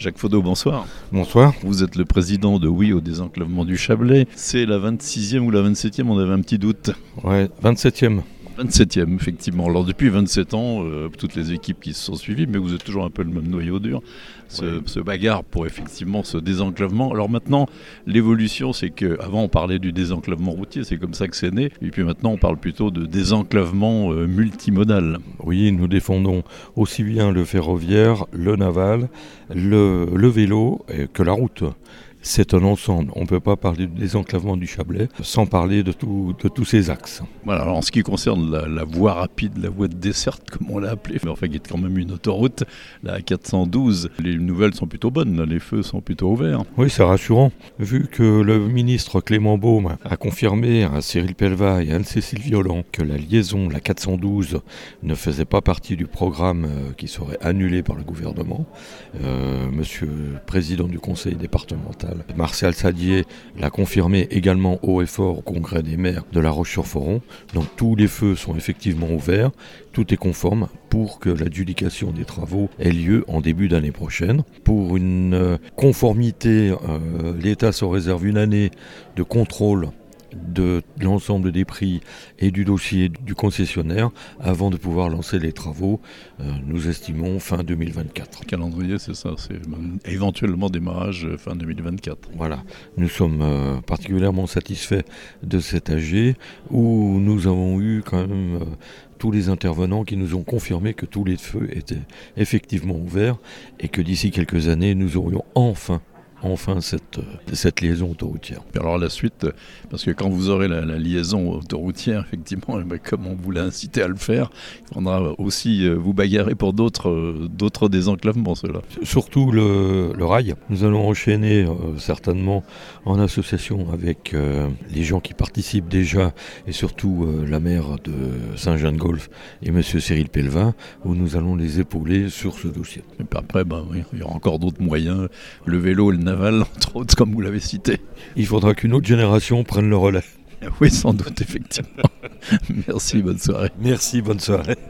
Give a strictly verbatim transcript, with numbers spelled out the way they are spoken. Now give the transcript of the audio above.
Jacques Faudot, bonsoir. Bonsoir. Vous êtes le président de Oui au désenclavement du Chablais. C'est la vingt-sixième ou la vingt-septième, on avait un petit doute. Ouais, vingt-septième. vingt-septième, effectivement. Alors depuis vingt-sept ans, euh, toutes les équipes qui se sont suivies, mais vous êtes toujours un peu le même noyau dur, se, oui. se bagarre pour effectivement ce désenclavement. Alors maintenant, l'évolution, c'est qu'avant on parlait du désenclavement routier, c'est comme ça que c'est né, et puis maintenant on parle plutôt de désenclavement euh, multimodal. Oui, nous défendons aussi bien le ferroviaire, le naval, le, le vélo que la route. C'est un ensemble. On ne peut pas parler du désenclavement du Chablais sans parler de, tout, de tous ces axes. Voilà, alors en ce qui concerne la, la voie rapide, la voie de desserte, comme on l'a appelée, mais enfin qui est quand même une autoroute, la quatre cent douze, les nouvelles sont plutôt bonnes, là, les feux sont plutôt ouverts. Oui, c'est rassurant. Vu que le ministre Clément Beaune a confirmé à Cyril Pellevat et à Anne-Cécile Violent que la liaison, la quatre cent douze, ne faisait pas partie du programme euh, qui serait annulé par le gouvernement, euh, monsieur le président du conseil départemental, Martial Sadier, l'a confirmé également haut et fort au congrès des maires de La Roche-sur-Foron. Donc tous les feux sont effectivement ouverts, tout est conforme pour que l'adjudication des travaux ait lieu en début d'année prochaine. Pour une conformité, euh, l'État se réserve une année de contrôle de l'ensemble des prix et du dossier du concessionnaire avant de pouvoir lancer les travaux. Euh, nous estimons fin deux mille vingt-quatre. Le calendrier, c'est ça, c'est éventuellement démarrage fin deux mille vingt-quatre. Voilà, nous sommes euh, particulièrement satisfaits de cet A G où nous avons eu quand même euh, tous les intervenants qui nous ont confirmé que tous les feux étaient effectivement ouverts et que d'ici quelques années, nous aurions enfin Enfin, cette, cette liaison autoroutière. Alors la suite, parce que quand vous aurez la, la liaison autoroutière, effectivement, ben, comme on vous l'a incité à le faire, il faudra aussi vous bagarrer pour d'autres, d'autres désenclavements, ceux-là. Surtout le, le rail. Nous allons enchaîner euh, certainement en association avec euh, les gens qui participent déjà, et surtout euh, la maire de Saint-Jean-de-Golfe et monsieur Cyril Pellevat, où nous allons les épauler sur ce dossier. Et puis après, ben, oui, il y aura encore d'autres moyens, le vélo, le naval, entre autres, comme vous l'avez cité. Il faudra qu'une autre génération prenne le relais. Oui, sans doute, effectivement. Merci, bonne soirée. Merci, bonne soirée.